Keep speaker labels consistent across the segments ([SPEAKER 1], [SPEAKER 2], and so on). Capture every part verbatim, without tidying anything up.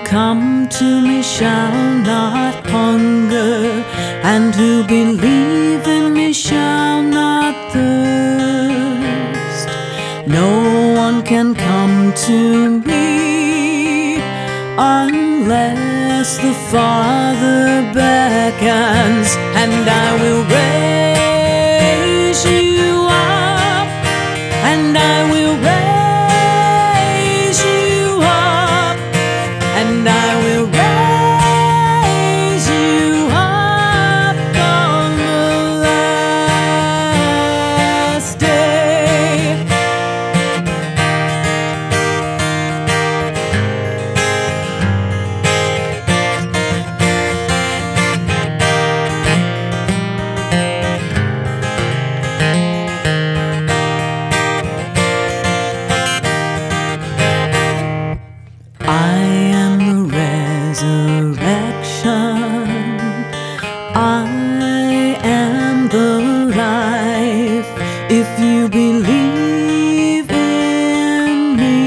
[SPEAKER 1] come to me shall not hunger, and who believe in me shall not thirst. No one can come to me unless the Father beckons, and I will raise you up, and I will raise you up, and I will raise you up on the last day. I am the resurrection, I am the life. If you believe in me,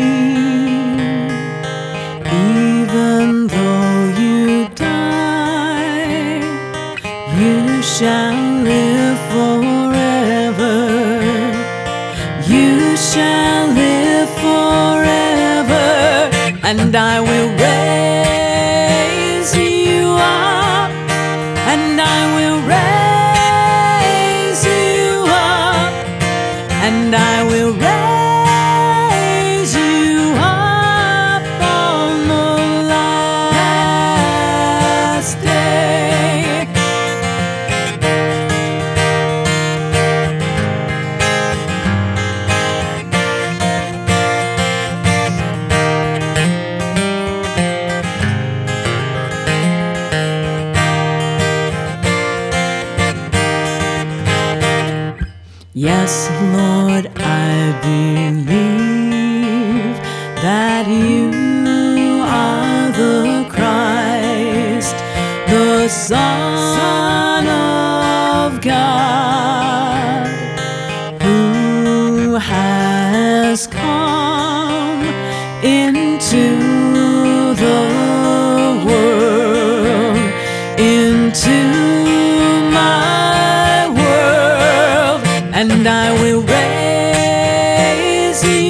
[SPEAKER 1] even though you die, you shall live forever. You shall live forever, and I will raise you up, and I will raise you up, and I will raise you up on the last day. Yes, Lord, I believe that you are the Christ, the Son of God, who has come into the world, into my world, and I will raise you